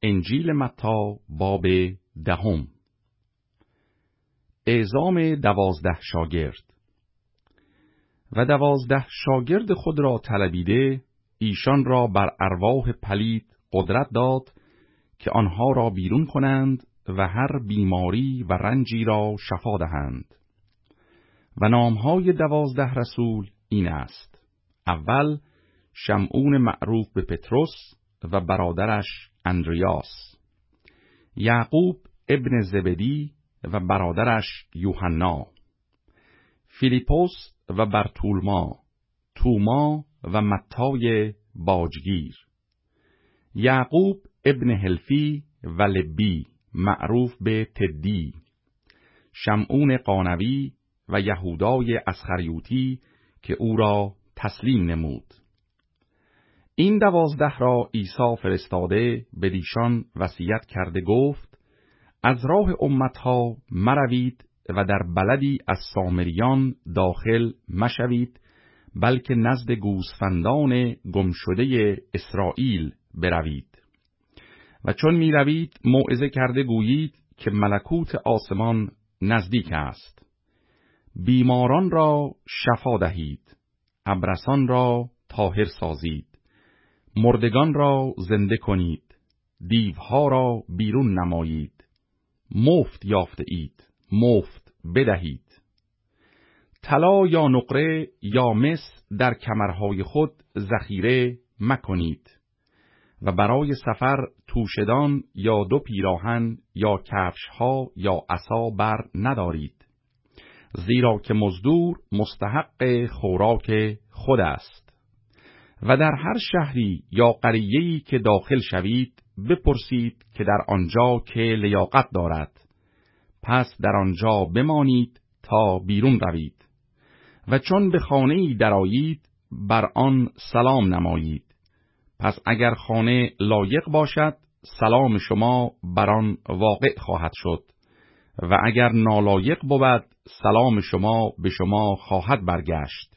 انجیل متی باب 10. اعزام 12 شاگرد. و 12 شاگرد خود را طلبیده، ایشان را بر ارواح پلید قدرت داد که آنها را بیرون کنند و هر بیماری و رنجی را شفا دهند. و نامهای 12 رسول این است: اول شمعون معروف به پتروس و برادرش اندریاس، یعقوب ابن زبدی و برادرش یوحنا، فیلیپوس و برتولما، توما و متی باجگیر، یعقوب ابن هلفی و لبی معروف به تدی، شمعون قانوی و یهودای اسخریوطی که او را تسلیم نمود. این 12 را عیسی فرستاده بدیشان وصیت کرده گفت: از راه امتها مروید و در بلدی از سامریان داخل مشوید، بلکه نزد گوسفندان گمشده اسرائیل بروید. و چون می روید موعظه کرده گویید که ملکوت آسمان نزدیک است. بیماران را شفا دهید، ابرصان را طاهر سازید، مردگان را زنده کنید، دیوها را بیرون نمایید، مفت یافته اید، مفت بدهید. طلا یا نقره یا مس در کمرهای خود ذخیره مکنید و برای سفر توشدان یا 2 پیراهن یا کفشها یا عصا بر ندارید، زیرا که مزدور مستحق خوراک خود است. و در هر شهری یا قریه‌ای که داخل شوید بپرسید که در آنجا که لیاقت دارد، پس در آنجا بمانید تا بیرون روید. و چون به خانه‌ای درآیید بر آن سلام نمایید. پس اگر خانه لایق باشد سلام شما بر آن واقع خواهد شد، و اگر نالایق بود سلام شما به شما خواهد برگشت.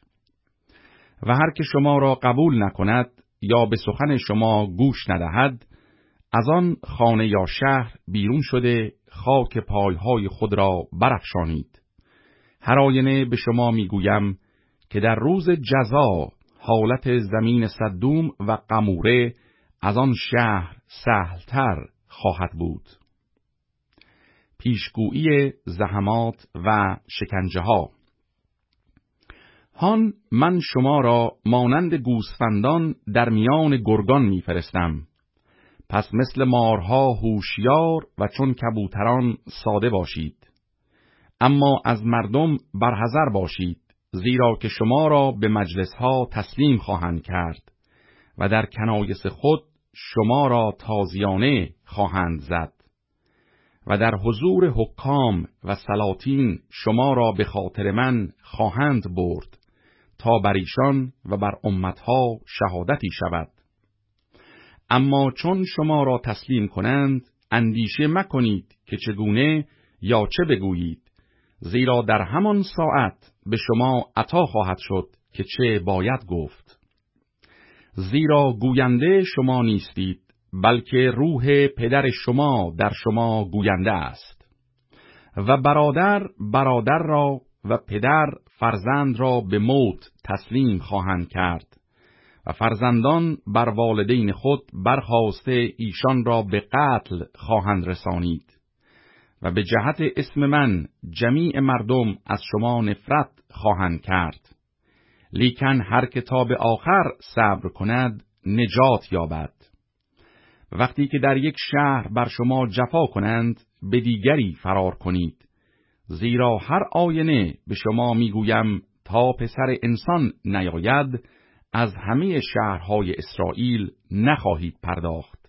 و هر که شما را قبول نکند یا به سخن شما گوش ندهد، از آن خانه یا شهر بیرون شده خاک پایهای خود را برافشانید. هر آینه به شما میگویم که در روز جزا حالت زمین سدوم و قموره از آن شهر سهلتر خواهد بود. پیشگویی زحمات و شکنجه ها. هان من شما را مانند گوسفندان در میان گرگان میفرستم. پس مثل مارها هوشیار و چون کبوتران ساده باشید. اما از مردم برحذر باشید، زیرا که شما را به مجلسها تسلیم خواهند کرد و در کنایس خود شما را تازیانه خواهند زد و در حضور حکام و سلاطین شما را به خاطر من خواهند برد تا بر ایشان و بر امتها شهادتی شود. اما چون شما را تسلیم کنند اندیشه مکنید که چگونه یا چه بگویید، زیرا در همان ساعت به شما عطا خواهد شد که چه باید گفت. زیرا گوینده شما نیستید، بلکه روح پدر شما در شما گوینده است. و برادر برادر را و پدر فرزند را به موت تسلیم خواهند کرد و فرزندان بر والدین خود برخاسته ایشان را به قتل خواهند رسانید. و به جهت اسم من جمیع مردم از شما نفرت خواهند کرد. لیکن هر که تا به آخر صبر کند نجات یابد. وقتی که در یک شهر بر شما جفا کنند به دیگری فرار کنید، زیرا هر آینه به شما میگویم تا پسر انسان نیاید از همه شهرهای اسرائیل نخواهید پرداخت.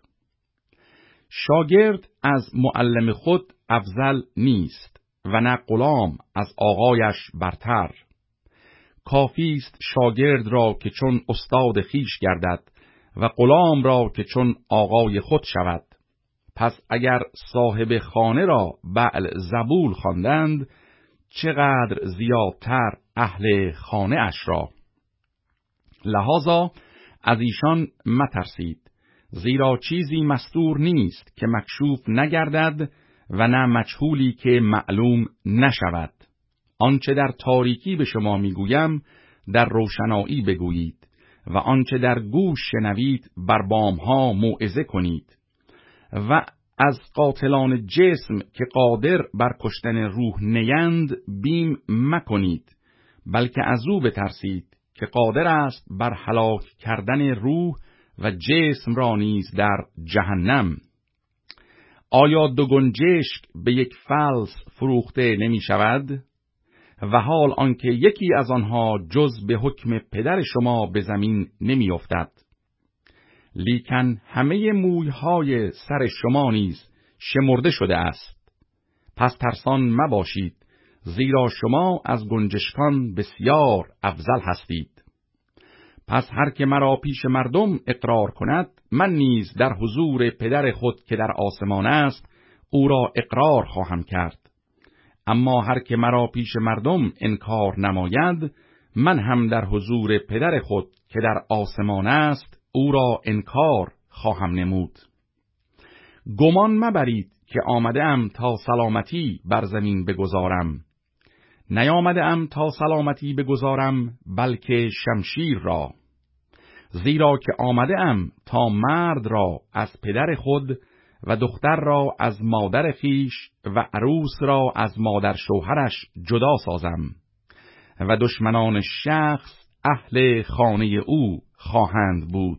شاگرد از معلم خود افضل نیست و نه غلام از آقایش برتر. کافی است شاگرد را که چون استاد خویش گردد و غلام را که چون آقای خود شود. پس اگر صاحب خانه را بعل زبول خواندند، چقدر زیادتر اهل خانه اش را. لذا از ایشان مترسید، زیرا چیزی مستور نیست که مکشوف نگردد و نه مجهولی که معلوم نشود. آنچه در تاریکی به شما میگویم در روشنایی بگویید و آنچه در گوش شنوید بر بامها موعظه کنید. و از قاتلان جسم که قادر بر کشتن روح نیند بیم مکنید، بلکه از او بترسید که قادر است بر هلاک کردن روح و جسم را نیز در جهنم. آیا دو گنجشک به یک فلس فروخته نمی شود؟ و حال آنکه یکی از آنها جز به حکم پدر شما به زمین نمی افتد. لیکن همه مویهای سر شما نیز شمرده شده است. پس ترسان مباشید، زیرا شما از گنجشکان بسیار افضل هستید. پس هر که مرا پیش مردم اقرار کند، من نیز در حضور پدر خود که در آسمان است او را اقرار خواهم کرد. اما هر که مرا پیش مردم انکار نماید، من هم در حضور پدر خود که در آسمان است او را انکار خواهم نمود. گمان مبرید که آمده ام تا سلامتی بر زمین بگذارم. نیامده ام تا سلامتی بگذارم، بلکه شمشیر را. زیرا که آمده ام تا مرد را از پدر خود و دختر را از مادر خیش و عروس را از مادر شوهرش جدا سازم و دشمنان شخص اهل خانه او خواهند بود.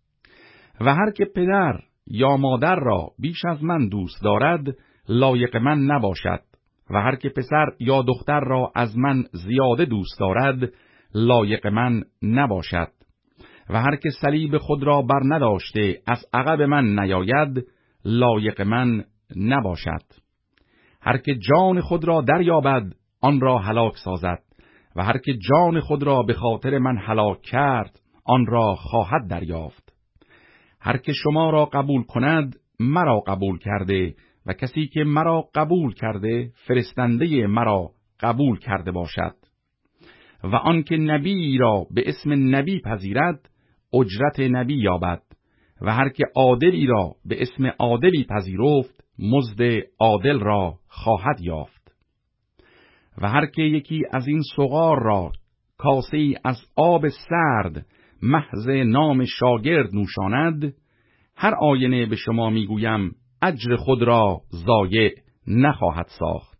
و هر که پدر یا مادر را بیش از من دوست دارد لایق من نباشد و هر که پسر یا دختر را از من زیاده دوست دارد لایق من نباشد و هر که صلیب خود را بر نداشته از عقب من نیاید لایق من نباشد. هر که جان خود را دریابد آن را هلاک سازد و هر که جان خود را به خاطر من هلاک کرد آن را خواهد دریافت. هر که شما را قبول کند مرا قبول کرده و کسی که مرا قبول کرده فرستنده مرا قبول کرده باشد. و آن که نبی را به اسم نبی پذیرد اجرت نبی یابد و هر که عادلی را به اسم عادلی پذیرفت مزد عادل را خواهد یافت. و هر که یکی از این صغار را کاسه‌ای از آب سرد محض نام شاگرد نوشاند، هر آینه به شما میگویم اجر خود را ضایع نخواهد ساخت.